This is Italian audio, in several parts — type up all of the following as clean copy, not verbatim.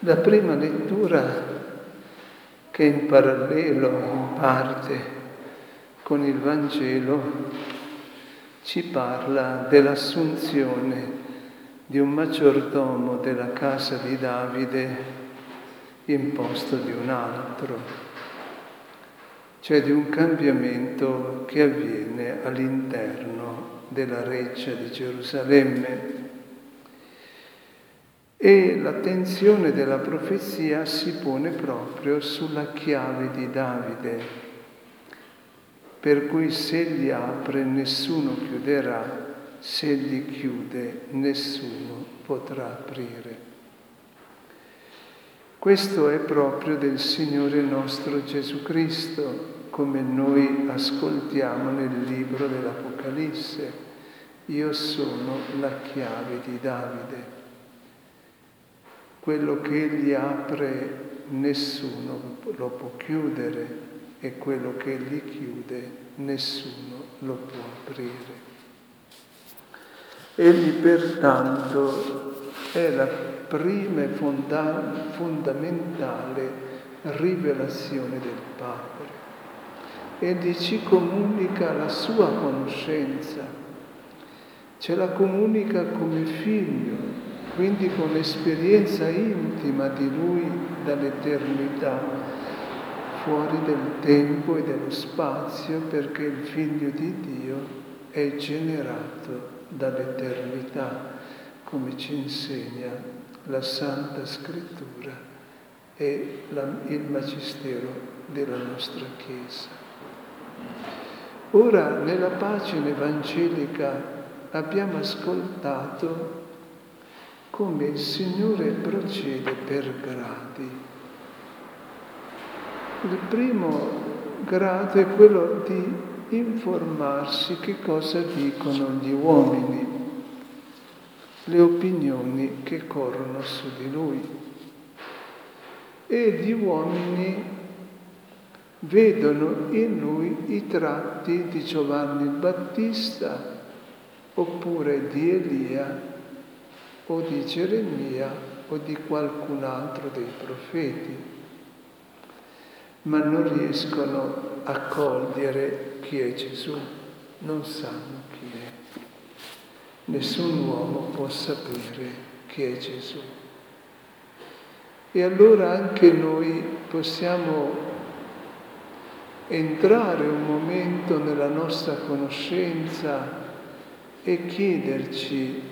La prima lettura, che in parallelo, in parte, con il Vangelo, ci parla dell'assunzione di un maggiordomo della casa di Davide in posto di un altro, cioè di un cambiamento che avviene all'interno della reggia di Gerusalemme. E l'attenzione della profezia si pone proprio sulla chiave di Davide, per cui se egli apre nessuno chiuderà, se egli chiude nessuno potrà aprire. Questo è proprio del Signore nostro Gesù Cristo, come noi ascoltiamo nel libro dell'Apocalisse. Io sono la chiave di Davide. Quello che egli apre nessuno lo può chiudere e quello che egli chiude nessuno lo può aprire. Egli pertanto è la prima e fondamentale rivelazione del Padre. Egli ci comunica la sua conoscenza, ce la comunica come figlio, quindi con l'esperienza intima di Lui dall'eternità, fuori del tempo e dello spazio, perché il Figlio di Dio è generato dall'eternità, come ci insegna la Santa Scrittura e il Magistero della nostra Chiesa. Ora, nella pagina evangelica abbiamo ascoltato come il Signore procede per gradi. Il primo grado è quello di informarsi che cosa dicono gli uomini, le opinioni che corrono su di Lui. E gli uomini vedono in Lui i tratti di Giovanni il Battista, oppure di Elia, o di Geremia o di qualcun altro dei profeti, ma non riescono a cogliere chi è Gesù, non sanno chi è. Nessun uomo può sapere chi è Gesù. E allora anche noi possiamo entrare un momento nella nostra conoscenza e chiederci: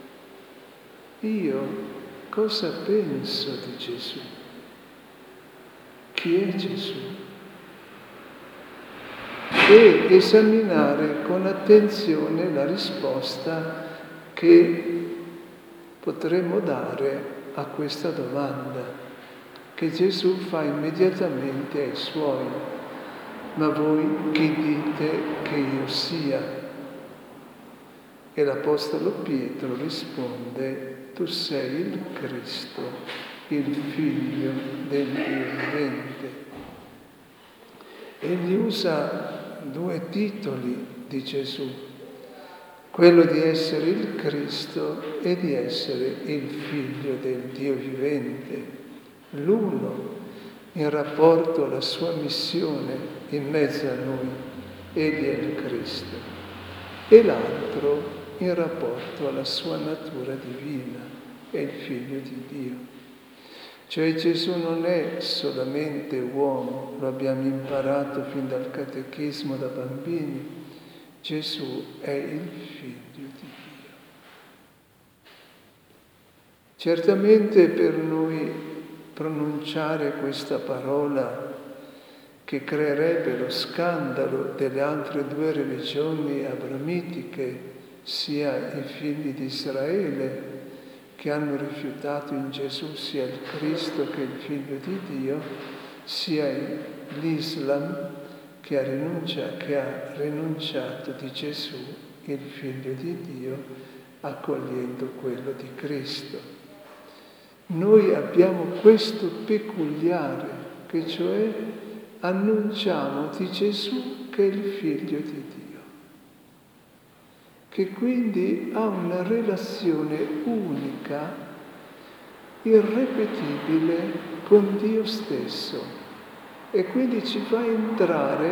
io cosa penso di Gesù? Chi è Gesù? E esaminare con attenzione la risposta che potremmo dare a questa domanda, che Gesù fa immediatamente ai Suoi. Ma voi chi dite che io sia? E l'Apostolo Pietro risponde: tu sei il Cristo, il Figlio del Dio vivente. Egli usa due titoli di Gesù, quello di essere il Cristo e di essere il Figlio del Dio vivente. L'uno in rapporto alla sua missione in mezzo a noi, egli è il Cristo, e l'altro in rapporto alla sua natura divina, è il Figlio di Dio. Cioè Gesù non è solamente uomo, lo abbiamo imparato fin dal catechismo da bambini, Gesù è il Figlio di Dio. Certamente per noi pronunciare questa parola, che creerebbe lo scandalo delle altre due religioni abramitiche, sia i figli di Israele, che hanno rifiutato in Gesù sia il Cristo che il Figlio di Dio, sia l'Islam che ha rinunciato di Gesù, il Figlio di Dio, accogliendo quello di Cristo. Noi abbiamo questo peculiare, che cioè annunciamo di Gesù che è il Figlio di Dio, che quindi ha una relazione unica irripetibile con Dio stesso e quindi ci fa entrare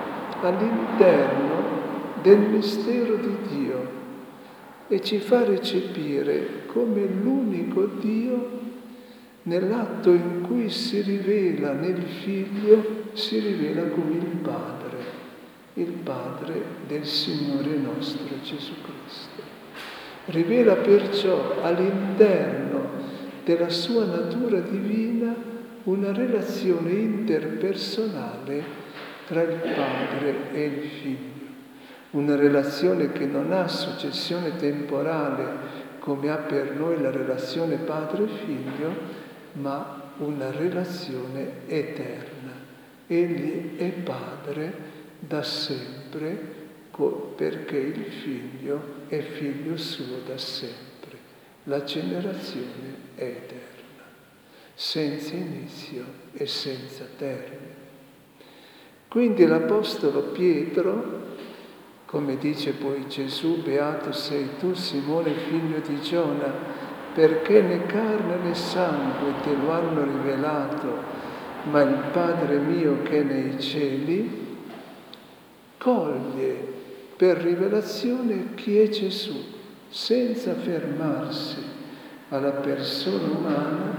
all'interno del mistero di Dio e ci fa recepire come l'unico Dio nell'atto in cui si rivela nel Figlio, si rivela come il Padre del Signore nostro Gesù Cristo. Rivela perciò all'interno della sua natura divina una relazione interpersonale tra il Padre e il Figlio. Una relazione che non ha successione temporale come ha per noi la relazione padre-figlio, ma una relazione eterna. Egli è Padre da sempre, perché il Figlio è Figlio suo da sempre. La generazione è eterna, senza inizio e senza termine. Quindi l'Apostolo Pietro, come dice poi Gesù, beato sei tu, Simone, figlio di Giona, perché né carne né sangue te lo hanno rivelato, ma il Padre mio che è nei cieli, coglie per rivelazione chi è Gesù, senza fermarsi alla persona umana,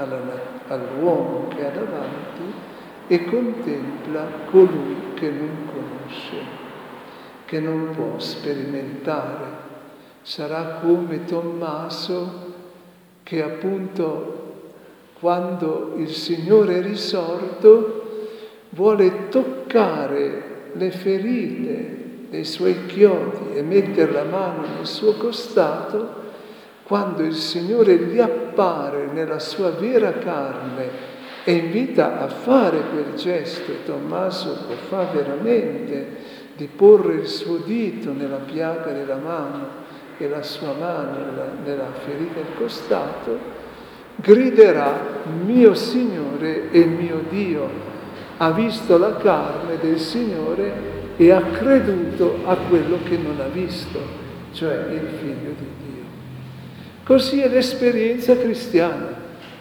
all'uomo che ha davanti, e contempla colui che non conosce, che non può sperimentare. Sarà come Tommaso che appunto quando il Signore è risorto vuole toccare le ferite dei suoi chiodi e mettere la mano nel suo costato. Quando il Signore gli appare nella sua vera carne e invita a fare quel gesto, Tommaso lo fa veramente, di porre il suo dito nella piaga della mano e la sua mano nella ferita del costato, griderà: mio Signore e mio Dio. Ha visto la carne del Signore e ha creduto a quello che non ha visto, cioè il Figlio di Dio. Così è l'esperienza cristiana.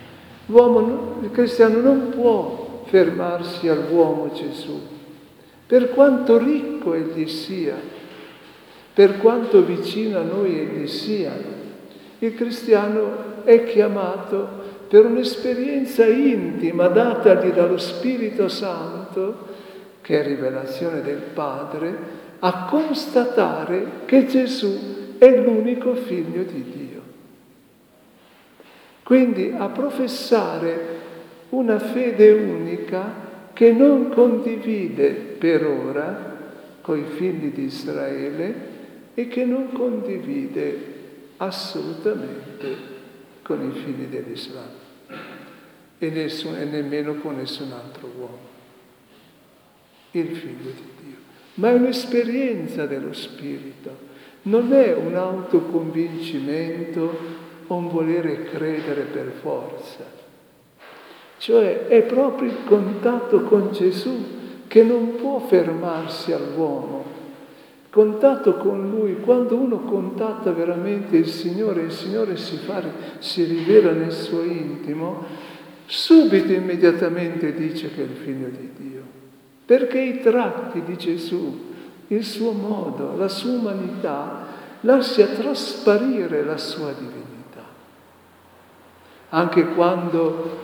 Il cristiano non può fermarsi all'uomo Gesù, per quanto ricco egli sia, per quanto vicino a noi egli sia. Il cristiano è chiamato per un'esperienza intima datagli dallo Spirito Santo, che è rivelazione del Padre, a constatare che Gesù è l'unico Figlio di Dio. Quindi a professare una fede unica che non condivide per ora coi figli di Israele e che non condivide assolutamente con i figli dell'Islam e nemmeno con nessun altro uomo. Il Figlio di Dio. Ma è un'esperienza dello Spirito, non è un autoconvincimento o un volere credere per forza. Cioè è proprio il contatto con Gesù che non può fermarsi all'uomo. Contatto con Lui, quando uno contatta veramente il Signore si rivela nel suo intimo, subito, immediatamente dice che è il Figlio di Dio. Perché i tratti di Gesù, il suo modo, la sua umanità, lascia trasparire la sua divinità. Anche quando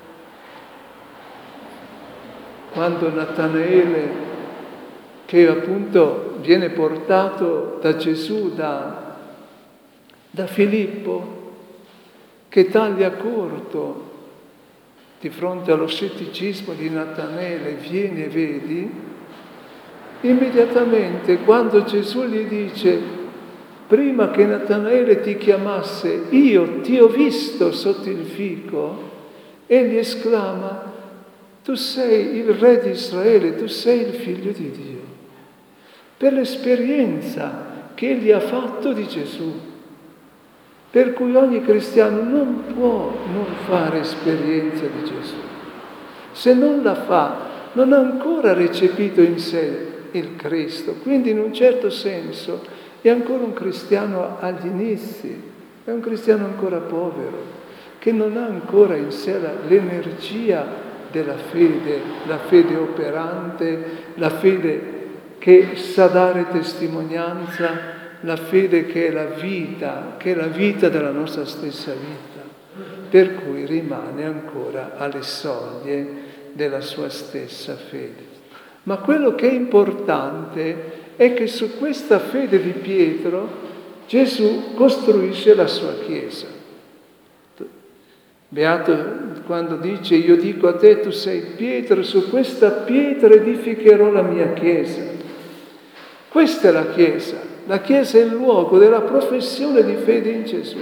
Natanaele, che appunto viene portato da Gesù, da Filippo, che taglia corto di fronte allo scetticismo di Natanaele, vieni e vedi, immediatamente quando Gesù gli dice: prima che Natanaele ti chiamasse, io ti ho visto sotto il fico, egli esclama: tu sei il Re di Israele, tu sei il Figlio di Dio. Per l'esperienza che egli ha fatto di Gesù. Per cui ogni cristiano non può non fare esperienza di Gesù. Se non la fa, non ha ancora recepito in sé il Cristo. Quindi in un certo senso è ancora un cristiano agli inizi, è un cristiano ancora povero, che non ha ancora in sé l'energia della fede, la fede operante, la fede che sa dare testimonianza, la fede che è la vita della nostra stessa vita, per cui rimane ancora alle soglie della sua stessa fede. Ma quello che è importante è che su questa fede di Pietro Gesù costruisce la sua Chiesa. Beato quando dice: io dico a te, tu sei Pietro, su questa pietra edificherò la mia Chiesa. Questa è la Chiesa. La Chiesa è il luogo della professione di fede in Gesù.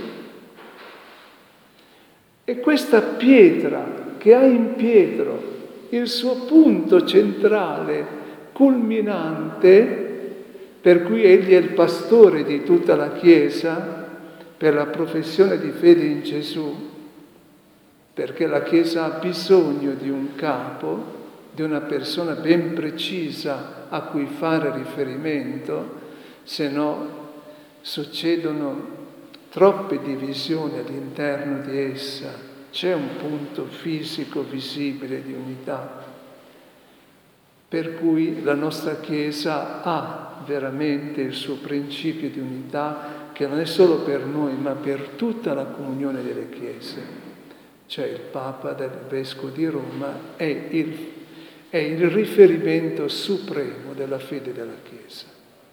E questa pietra che ha in Pietro il suo punto centrale, culminante, per cui egli è il pastore di tutta la Chiesa, per la professione di fede in Gesù, perché la Chiesa ha bisogno di un capo, di una persona ben precisa a cui fare riferimento, se no succedono troppe divisioni all'interno di essa. C'è un punto fisico visibile di unità, per cui la nostra Chiesa ha veramente il suo principio di unità, che non è solo per noi, ma per tutta la comunione delle Chiese. Cioè il Papa del Vescovo di Roma è il riferimento supremo della fede della Chiesa.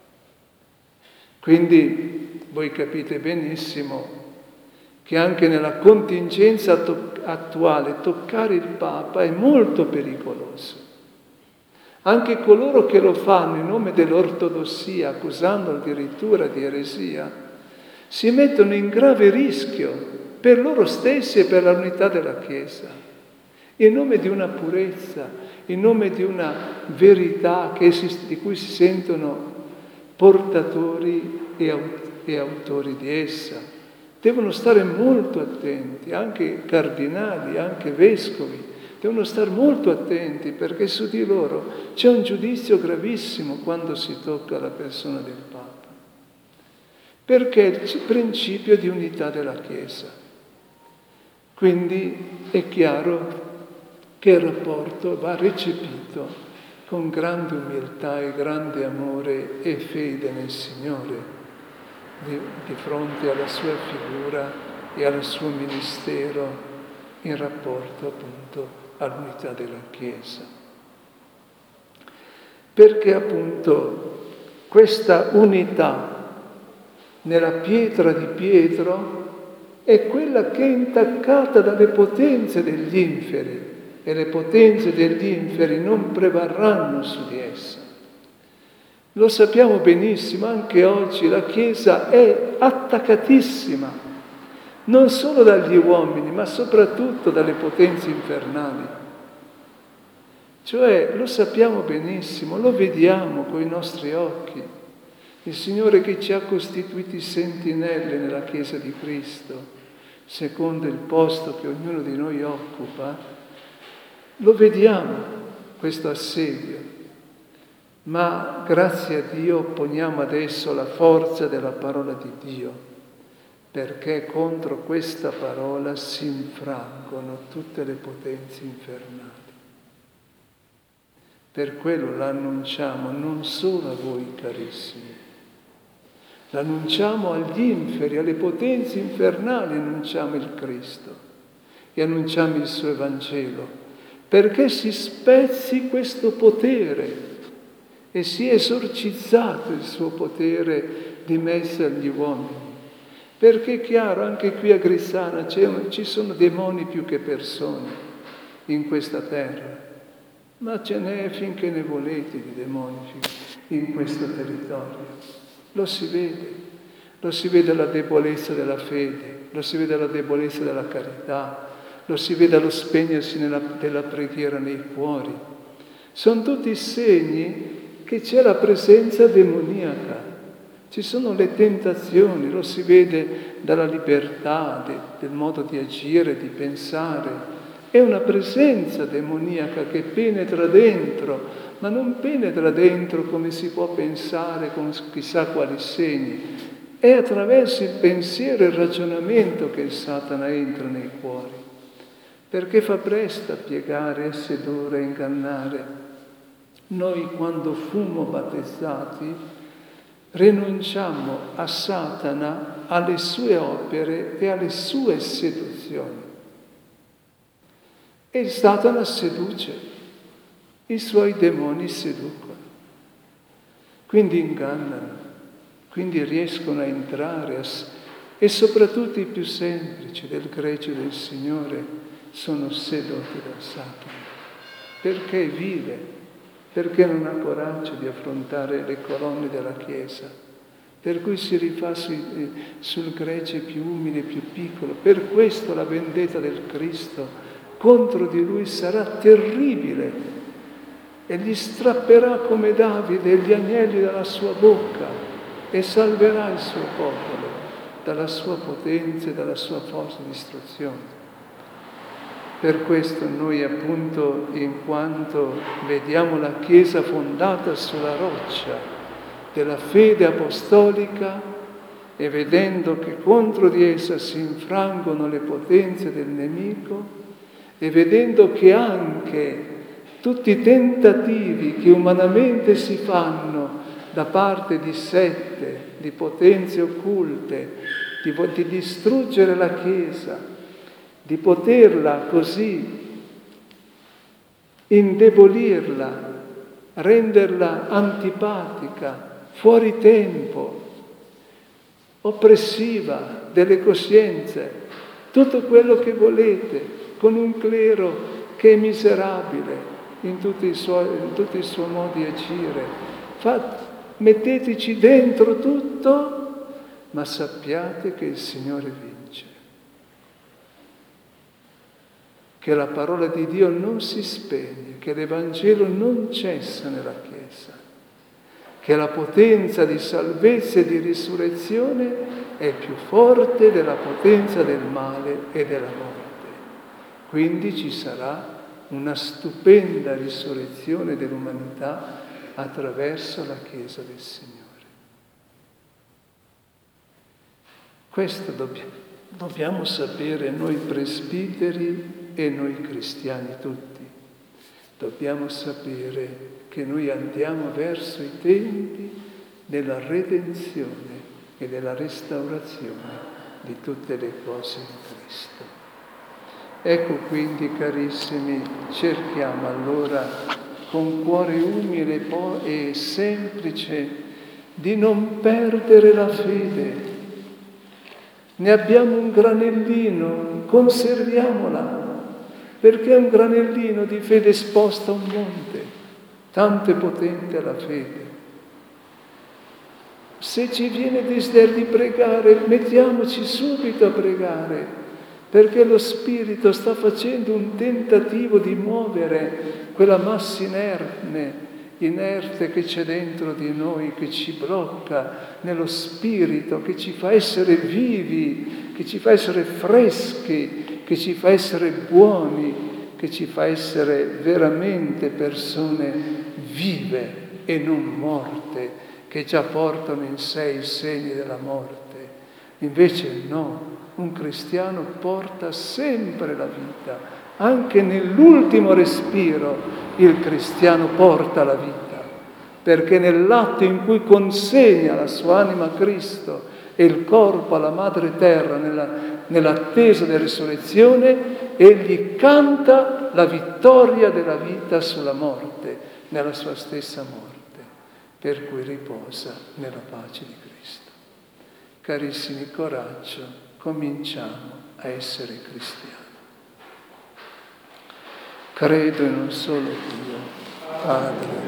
Quindi voi capite benissimo che anche nella contingenza attuale toccare il Papa è molto pericoloso. Anche coloro che lo fanno in nome dell'ortodossia, accusando addirittura di eresia, si mettono in grave rischio per loro stessi e per l'unità della Chiesa, in nome di una purezza, in nome di una verità di cui si sentono portatori e autori di essa. Devono stare molto attenti, anche cardinali, anche vescovi, devono stare molto attenti, perché su di loro c'è un giudizio gravissimo quando si tocca la persona del Papa, perché è il principio di unità della Chiesa. Quindi è chiaro che il rapporto va recepito con grande umiltà e grande amore e fede nel Signore, di fronte alla sua figura e al suo ministero in rapporto appunto all'unità della Chiesa. Perché appunto questa unità nella pietra di Pietro è quella che è intaccata dalle potenze degli inferi, e le potenze degli inferi non prevarranno su di essa. Lo sappiamo benissimo, anche oggi la Chiesa è attaccatissima, non solo dagli uomini, ma soprattutto dalle potenze infernali. Cioè, lo sappiamo benissimo, lo vediamo coi nostri occhi. Il Signore che ci ha costituiti sentinelle nella Chiesa di Cristo, secondo il posto che ognuno di noi occupa, lo vediamo, questo assedio. Ma grazie a Dio poniamo adesso la forza della parola di Dio, perché contro questa parola si infrangono tutte le potenze infernali. Per quello l'annunciamo non solo a voi carissimi, l'annunciamo agli inferi, alle potenze infernali, annunciamo il Cristo e annunciamo il suo Evangelo, perché si spezzi questo potere e sia esorcizzato il suo potere di messa agli uomini. Perché è chiaro, anche qui a Grissana ci sono demoni più che persone in questa terra, ma ce n'è finché ne volete di demoni in questo territorio. Lo si vede la debolezza della fede, lo si vede la debolezza della carità, lo si vede allo spegnersi della preghiera nei cuori. Sono tutti segni che c'è la presenza demoniaca, ci sono le tentazioni, lo si vede dalla libertà, del modo di agire, di pensare. È una presenza demoniaca che penetra dentro, ma non penetra dentro come si può pensare, con chissà quali segni. È attraverso il pensiero e il ragionamento che il Satana entra nei cuori, perché fa presto a piegare, a sedurre, a ingannare. Noi quando fummo battezzati rinunciamo a Satana, alle sue opere e alle sue seduzioni. E il Satana seduce, i suoi demoni seducono, quindi ingannano. Quindi riescono a entrare e soprattutto i più semplici del gregge del Signore sono sedotti da Satana. Perché vive, perché non ha coraggio di affrontare le colonne della Chiesa, per cui si rifà sul gregge più umile, più piccolo. Per questo la vendetta del Cristo contro di lui sarà terribile e gli strapperà come Davide gli agnelli dalla sua bocca e salverà il suo popolo dalla sua potenza e dalla sua forza di istruzione. Per questo noi appunto, in quanto vediamo la Chiesa fondata sulla roccia della fede apostolica e vedendo che contro di essa si infrangono le potenze del nemico e vedendo che anche tutti i tentativi che umanamente si fanno da parte di sette, di potenze occulte, di distruggere la Chiesa, di poterla così indebolirla, renderla antipatica, fuori tempo, oppressiva delle coscienze, tutto quello che volete, con un clero che è miserabile in tutti i suoi modi di agire. Metteteci dentro tutto, ma sappiate che il Signore vince. Che la parola di Dio non si spegne, che l'Evangelo non cessa nella Chiesa, che la potenza di salvezza e di risurrezione è più forte della potenza del male e della morte. Quindi ci sarà una stupenda risurrezione dell'umanità attraverso la Chiesa del Signore. Questo dobbiamo sapere noi presbiteri e noi cristiani tutti. Dobbiamo sapere che noi andiamo verso i tempi della redenzione e della restaurazione di tutte le cose in Cristo. Ecco quindi, carissimi, cerchiamo allora con cuore umile e semplice di non perdere la fede. Ne abbiamo un granellino, conserviamola, perché un granellino di fede sposta un monte, tanto è potente la fede. Se ci viene desiderio di pregare, mettiamoci subito a pregare, perché lo Spirito sta facendo un tentativo di muovere quella massa inerte che c'è dentro di noi, che ci blocca nello Spirito, che ci fa essere vivi, che ci fa essere freschi, che ci fa essere buoni, che ci fa essere veramente persone vive e non morte, che già portano in sé i segni della morte. Invece no. Un cristiano porta sempre la vita, anche nell'ultimo respiro il cristiano porta la vita, perché nell'atto in cui consegna la sua anima a Cristo e il corpo alla Madre Terra nell'attesa della risurrezione, egli canta la vittoria della vita sulla morte, nella sua stessa morte, per cui riposa nella pace di Cristo. Carissimi, coraggio. Cominciamo a essere cristiani. Credo in un solo Dio, Padre,